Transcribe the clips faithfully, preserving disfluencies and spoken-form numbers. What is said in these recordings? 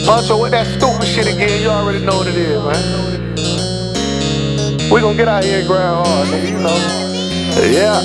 Huncho with that stupid shit again, you already know what it is, man. We gon' get out here and grind hard, nigga, you know. Yeah.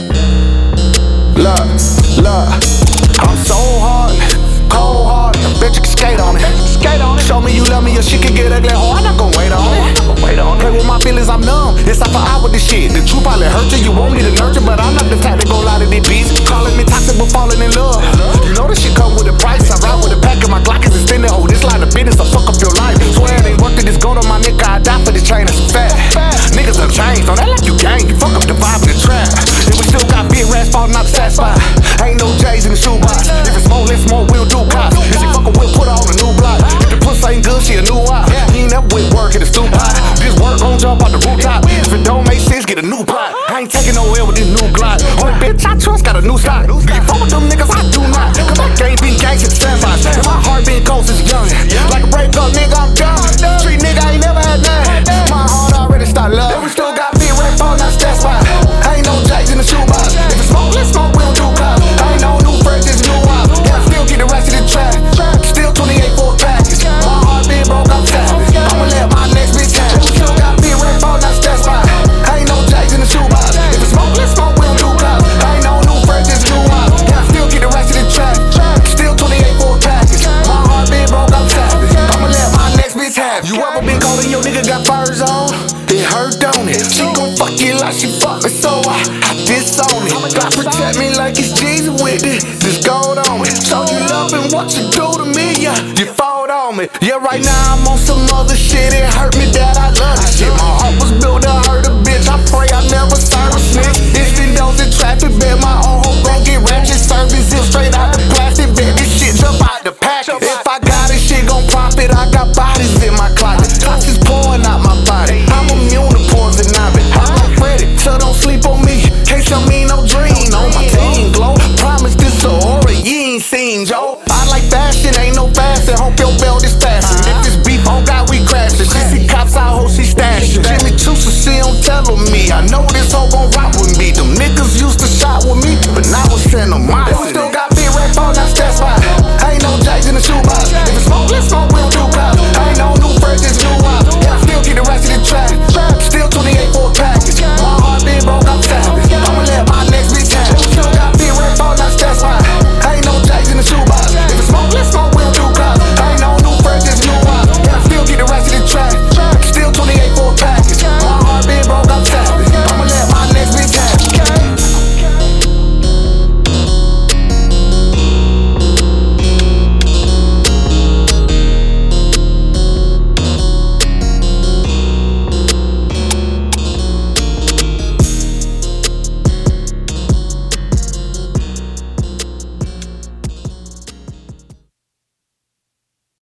Look, look, I'm so hard, cold hard. I bet you can skate on it. Skate on it. Show me you love me, your shit can get ugly. Oh, I'm not gon' wait on it. Wait on it. Play with my feelings, I'm numb. It's like an hour with this shit. The truth probably hurt you. You want me to nurture, but I'm not the type to go lie to these beats. Calling me toxic, but falling in love. You know this shit come with a price. I ride with a pack and my Glock is extended. Oh, this line of business, I fuck up your life. Swear it ain't worth it. This gold on my neck, I die for this chain. It's fat. Niggas done changed. Don't act like you gang. You fuck up the vibe in the trap. And we still got big rats falling out the stat spot. Ain't no J's in the shoebox. If it's more, let's more, we'll do cops. If she fuck a whip, put her on a new block. If the puss ain't good, she a new wop. He ain't never with work in the stoop pot. This work gon' jump out the rooftop. If it don't make sense, get a new plot. I ain't taking no L with this new Glock. Oh, bitch, I trust, got a new stock. Do you fuck with them niggas? I do not. Cause I can't be gangs in the sandbox. And my heart been cold since young. Like a break up, nigga, I'm done. Street nigga, I ain't never had none. My heart already started love. And we still got big red phone, that's that spot. Ain't no J's in the shoebox. If it's smoke, let's smoke, we don't do cops. I ain't no new friends, just new wop. Yeah, I still get the rest of the track. Still twenty-eight for a package. My heart been broke, I'm savage. I'ma let my next bitch have it. We still got big red phone, that's that spot. Ain't no J's in the shoebox. If it's smoke, let's smoke, we don't do cops. I ain't no new friends, just new wop. Yeah, I still get the rest of the track. Still twenty-eight for a package. My heart been broke, I'm savage. I'ma let my next bitch have it. You ever been calling your nigga got furs on? It hurt, don't it? She gon' fuck you like she fuck me, so I, I disown it. God protect me like it's Jesus with it. This gold on me. Show you love and what you do to me, yeah. You fold on me. Yeah, right now I'm on some other shit. It hurt me that I love this shit. My heart was built to hurt a bitch. I pray I never serve a snitch. It's been those in traffic, bet my own hoe gon' get ratchet. Serving zip straight out the plastic, bet this shit jump out the package. If I got it, shit gon' profit. I got bodies in my closet. Toxins pouring out my body. I'm immune to poison ivy. I'm like Freddy, so don't sleep on me. Can't tell me no dream on my team glow. Promise this a aura you ain't seen, Joe. I like fashion, ain't no fashion. Hope your belt is fastened. If this beef on God, we crashing. She see cops, I hope she stashing. Jimmy Choo, so she don't tell on me. I know this hoe gon' rock with me. Them niggas used to shot with me, but now it's send them my. We still got big red phone, that's that spot. Ain't